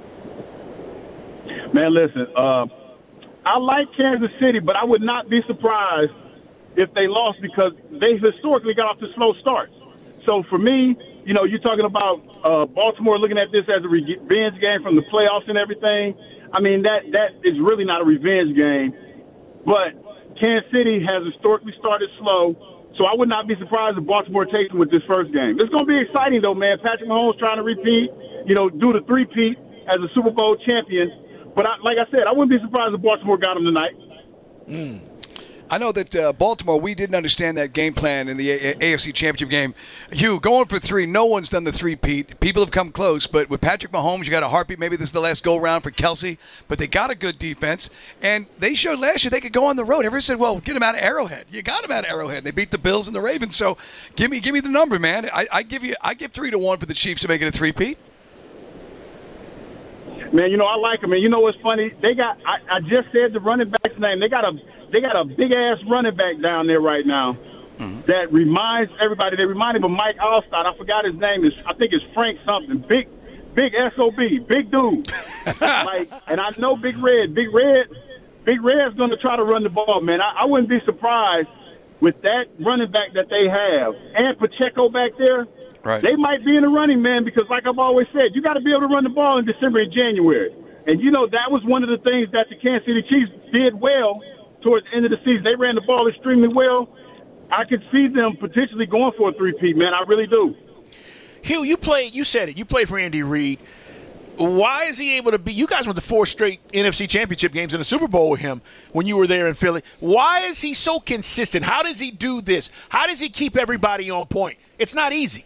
Man, listen, uh, I like Kansas City, but I would not be surprised if they lost because they historically got off to slow starts. So for me, you know, you're talking about uh, Baltimore looking at this as a revenge game from the playoffs and everything. I mean, that that is really not a revenge game. But Kansas City has historically started slow, so I would not be surprised if Baltimore takes them with this first game. It's going to be exciting, though, man. Patrick Mahomes trying to repeat, you know, do the three-peat as a Super Bowl champion. But I, like I said, I wouldn't be surprised if Baltimore got him tonight. Mm. I know that uh, Baltimore, we didn't understand that game plan in the A- AFC Championship game. Hugh, going for three, no one's done the three-peat. People have come close, but with Patrick Mahomes, you got a heartbeat. Maybe this is the last go-round for Kelsey, but they got a good defense, and they showed last year they could go on the road. Everyone said, well, get them out of Arrowhead. You got them out of Arrowhead. They beat the Bills and the Ravens, so give me give me the number, man. I, I give you I give three to one for the Chiefs to make it a three-peat. Man, you know, I like them. And you know what's funny? They got, I, I just said the running back's name. They got a they got a big-ass running back down there right now mm-hmm. that reminds everybody. They remind him of Mike Allstott. I forgot his name. Is I think it's Frank something. Big, big S O B, big dude. like, and I know Big Red. Big Red, Big Red's going to try to run the ball, man. I, I wouldn't be surprised with that running back that they have. And Pacheco back there. Right. They might be in the running, man, because like I've always said, you got to be able to run the ball in December and January. And, you know, that was one of the things that the Kansas City Chiefs did well towards the end of the season. They ran the ball extremely well. I could see them potentially going for a three-peat, man. I really do. Hugh, you played, you said it, you played for Andy Reid. Why is he able to be – you guys went to four straight N F C Championship games in a Super Bowl with him when you were there in Philly. Why is he so consistent? How does he do this? How does he keep everybody on point? It's not easy.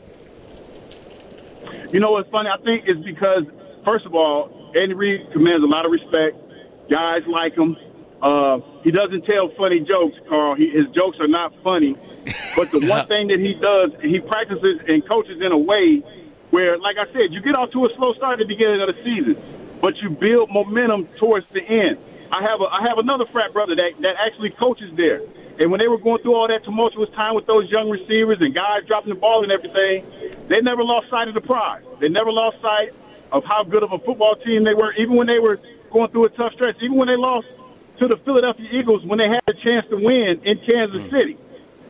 You know what's funny? I think it's because, first of all, Andy Reid commands a lot of respect. Guys like him. Uh, he doesn't tell funny jokes, Carl. He, his jokes are not funny. But the one thing that he does, he practices and coaches in a way where, like I said, you get off to a slow start at the beginning of the season, but you build momentum towards the end. I have a, I have another frat brother that, that actually coaches there. And when they were going through all that tumultuous time with those young receivers and guys dropping the ball and everything, they never lost sight of the prize. They never lost sight of how good of a football team they were, even when they were going through a tough stretch, even when they lost to the Philadelphia Eagles when they had a chance to win in Kansas City.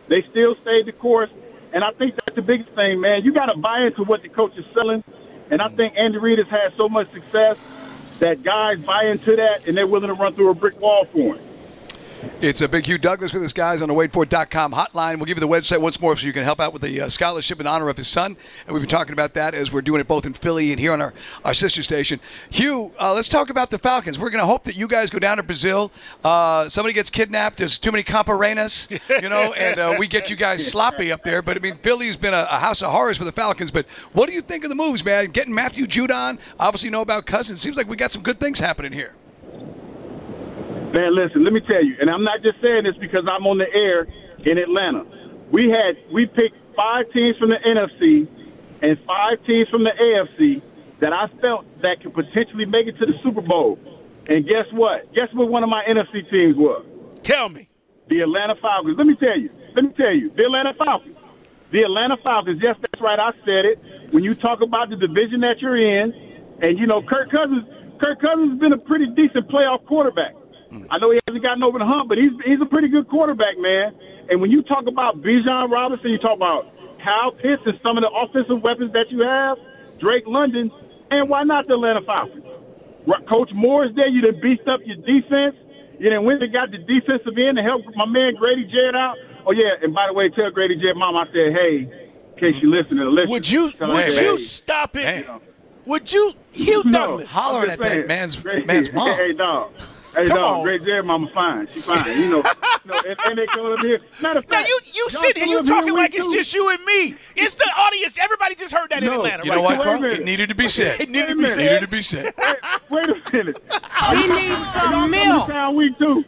They still stayed the course, and I think that's the biggest thing, man. You got to buy into what the coach is selling, and I think Andy Reid has had so much success that guys buy into that, and they're willing to run through a brick wall for him. It's a big Hugh Douglas with us, guys, on the wait for it dot com hotline. We'll give you the website once more so you can help out with the uh, scholarship in honor of his son. And we've been talking about that as we're doing it both in Philly and here on our, our sister station. Hugh, uh, let's talk about the Falcons. We're going to hope that you guys go down to Brazil. Uh, somebody gets kidnapped. There's too many Camparenas, you know, and uh, we get you guys sloppy up there. But, I mean, Philly's been a, a house of horrors for the Falcons. But what do you think of the moves, man? Getting Matthew Judon, obviously know about Cousins. Seems like we got some good things happening here. Man, listen, let me tell you, and I'm not just saying this because I'm on the air in Atlanta. We had we picked five teams from the N F C and five teams from the A F C that I felt that could potentially make it to the Super Bowl. And guess what? Guess what one of my N F C teams was? Tell me. The Atlanta Falcons. Let me tell you. Let me tell you. The Atlanta Falcons. The Atlanta Falcons. Yes, that's right. I said it. When you talk about the division that you're in, and, you know, Kirk Cousins, Kirk Cousins has been a pretty decent playoff quarterback. I know he hasn't gotten over the hump, but he's he's a pretty good quarterback, man. And when you talk about Bijan Robinson, you talk about Kyle Pitts and some of the offensive weapons that you have, Drake London, and why not the Atlanta Falcons? Coach Moore's there. You done beefed up your defense. You done went and got the defensive end to help my man Grady Jarrett out. Oh, yeah, and by the way, tell Grady Jarrett, Mom, I said, hey, in case you listen to listen. Would you, Tell would her, you hey, stop it? hey. Would you, Hugh No, Douglas? I'm Hollering just at that saying. man's, Grady- man's mom. Hey, dog. Hey, Come dog, on. Great Jerry Mama fine. She fine. You know, you know and, and they come up here. Matter of Now fact, you you y'all sit here, come you up here talking week like it's two. just you and me. It's the audience. Everybody just heard that in No, Atlanta. You right know what, now. Carl? Wait a minute. It needed to be said. It needed to Wait a be minute. It needed to said. be said. Hey, wait a minute. We need Y'all some come milk. to town week two.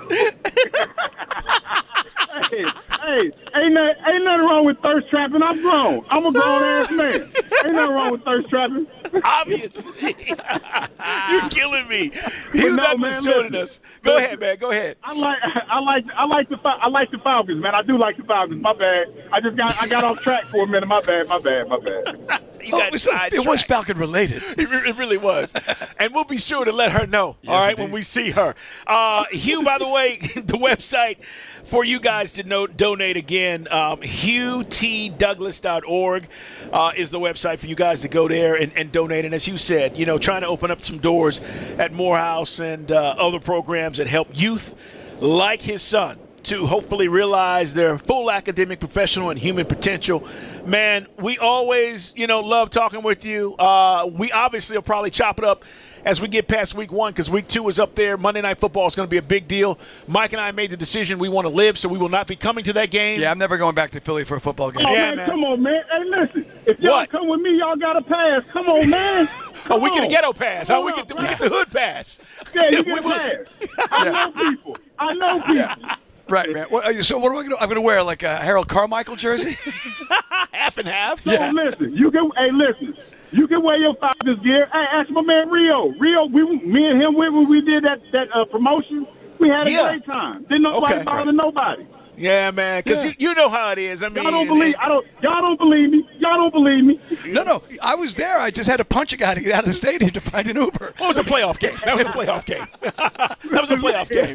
hey, hey, ain't, no, ain't nothing wrong with thirst trapping. I'm grown. I'm a grown ass man. Ain't nothing wrong with thirst trapping. Obviously. You're killing me. Hugh no, Douglas man, joining listen. us. Go Listen. ahead, man. Go ahead. I like, I like, I like the, Fal- I like the Falcons, man. I do like the Falcons. My bad. I just got, I got off track for a minute. My bad. My bad. My bad. You Oh, got it was, sidetracked. it was Falcon related. It, re- it really was. And we'll be sure to let her know, Yes, all right, indeed. when we see her. Uh, Hugh, by the way, the website for you guys to no- donate again, um, hugh t douglas dot org uh, is the website for you guys to go there and, and donate. And as you said, you know, trying to open up some doors at Morehouse and uh, other programs that help youth like his son to hopefully realize their full academic, professional, and human potential. Man, we always, you know, love talking with you. Uh, we obviously will probably chop it up as we get past week one because week two is up there. Monday Night Football is going to be a big deal. Mike and I made the decision we want to live, so we will not be coming to that game. Yeah, I'm never going back to Philly for a football game. Oh, Yeah, man, man. come on, man. Hey, listen. If y'all What? come with me, y'all got a pass. Come on, man. Oh, we Come get a on. ghetto pass. Oh, we Hold get the, up, we get the hood pass. Yeah, you We get a will. pass. I know people. I know people. Right, man. What, are you- so what am I going to do? I'm going to wear like a Harold Carmichael jersey? Half and half. So listen, you can. Hey, listen. You can wear your Falcons gear. Hey, ask my man Rio. Rio, we, me and him, when we did that that uh, promotion, we had a Yeah. great time. Didn't nobody Okay. bother nobody. Yeah, man, because Yeah. you, you know how it is. I mean, Y'all don't believe. I don't. Y'all don't believe me. Y'all don't believe me. No, no. I was there. I just had to punch a guy to get out of the stadium to find an Uber. What was a playoff game? That was a playoff game. That was a playoff game.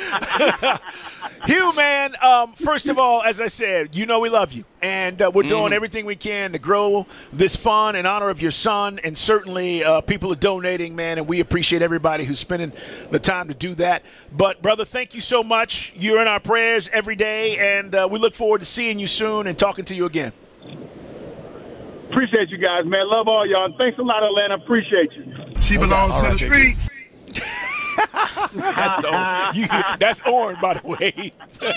Hugh, man, um, first of all, as I said, you know we love you. And uh, we're doing everything we can to grow this fund in honor of your son. And certainly uh, people are donating, man, and we appreciate everybody who's spending the time to do that. But, brother, thank you so much. You're in our prayers every day, and uh, we look forward to seeing you soon and talking to you again. Appreciate you guys, man. Love all y'all. And thanks a lot, Atlanta. Appreciate you. She belongs All to right, the J P. streets. That's the, you, that's Oren, by the way.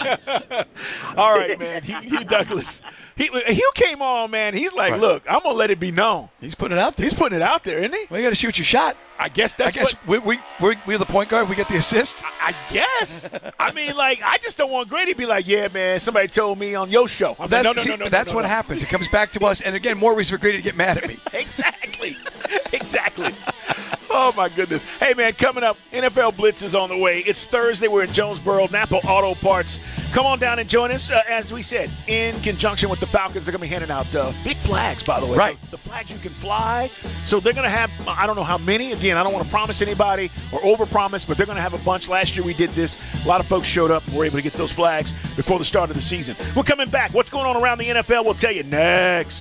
All right, man. Hugh, Hugh Douglas. He, Hugh came on, man. He's like, Right. look, I'm going to let it be known. He's putting it out there. He's putting it out there, isn't he? Well, you got to shoot your shot. I guess that's I guess what. we, we, we, we're the point guard. We get the assist. I guess. I mean, like, I just don't want Grady to be like, yeah, man, somebody told me on your show. I'm like, That's, no, no, see, no, no, no, that's no, what no. happens. It comes back to us. And again, more reason for Grady to get mad at me. Exactly. Exactly. Oh, my goodness. Hey, man, coming up, N F L Blitz is on the way. It's Thursday. We're in Jonesboro, Napa Auto Parts. Come on down and join us. Uh, as we said, in conjunction with the Falcons, they're going to be handing out uh, big flags, by the way. Right. The, the flags you can fly. So they're going to have, I don't know how many. Again, I don't want to promise anybody or overpromise, but they're going to have a bunch. Last year we did this. A lot of folks showed up and were able to get those flags before the start of the season. We're coming back. What's going on around the N F L? We'll tell you next.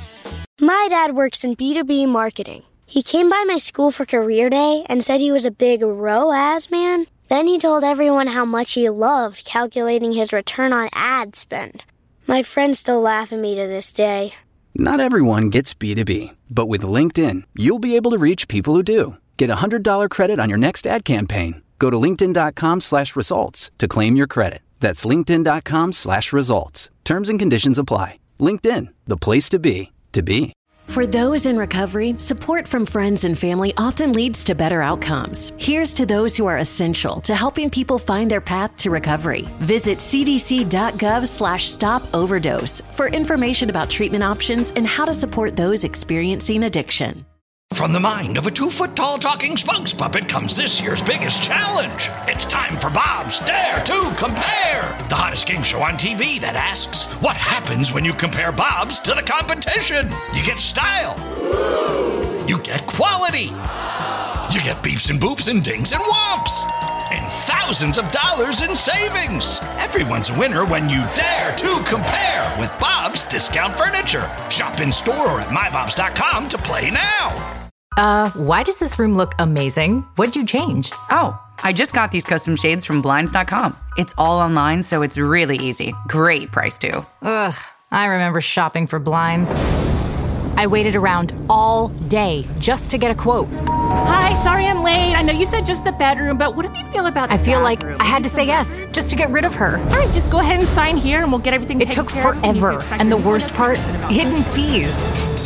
My dad works in B two B marketing. He came by my school for career day and said he was a big R O A S man. Then he told everyone how much he loved calculating his return on ad spend. My friends still laugh at me to this day. Not everyone gets B two B, but with LinkedIn, you'll be able to reach people who do. Get a one hundred dollars credit on your next ad campaign. Go to linkedin.com slash results to claim your credit. That's linkedin.com slash results. Terms and conditions apply. LinkedIn, the place to be, to be. For those in recovery, support from friends and family often leads to better outcomes. Here's to those who are essential to helping people find their path to recovery. Visit cdc.gov slash stop overdose for information about treatment options and how to support those experiencing addiction. From the mind of a two-foot-tall talking spokes puppet comes this year's biggest challenge. It's time for Bob's Dare to Compare, the hottest game show on T V that asks, what happens when you compare Bob's to the competition? You get style. You get quality. You get beeps and boops and dings and whomps. And thousands of dollars in savings. Everyone's a winner when you dare to compare with Bob's Discount Furniture. Shop in store or at my bobs dot com to play now. Uh, why does this room look amazing? What'd you change? Oh, I just got these custom shades from blinds dot com. It's all online, so it's really easy. Great price, too. Ugh, I remember shopping for blinds. I waited around all day just to get a quote. Hi, sorry I'm late. I know you said just the bedroom, but what do you feel about the I feel bathroom? like I had to say yes just to get rid of her. All right, just go ahead and sign here and we'll get everything It taken took care of. forever, and the worst part, hidden fees.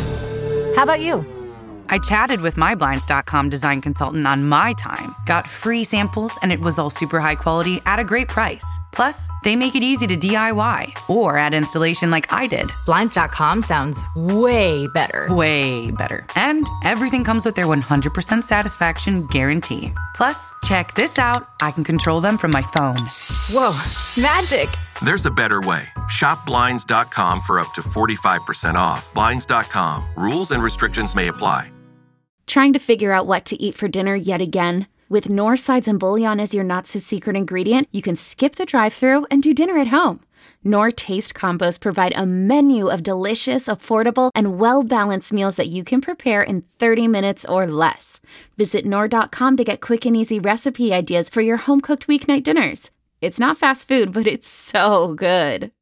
How about you? I chatted with my blinds dot com design consultant on my time, got free samples, and it was all super high quality at a great price. Plus, they make it easy to D I Y or add installation like I did. blinds dot com sounds way better. Way better. And everything comes with their one hundred percent satisfaction guarantee. Plus, check this out. I can control them from my phone. Whoa, magic. There's a better way. Shop blinds dot com for up to forty-five percent off. blinds dot com. Rules and restrictions may apply. Trying to figure out what to eat for dinner yet again? With Knorr sides and bouillon as your not-so-secret ingredient, you can skip the drive-thru and do dinner at home. Knorr Taste Combos provide a menu of delicious, affordable, and well-balanced meals that you can prepare in thirty minutes or less. Visit Knorr dot com to get quick and easy recipe ideas for your home-cooked weeknight dinners. It's not fast food, but it's so good.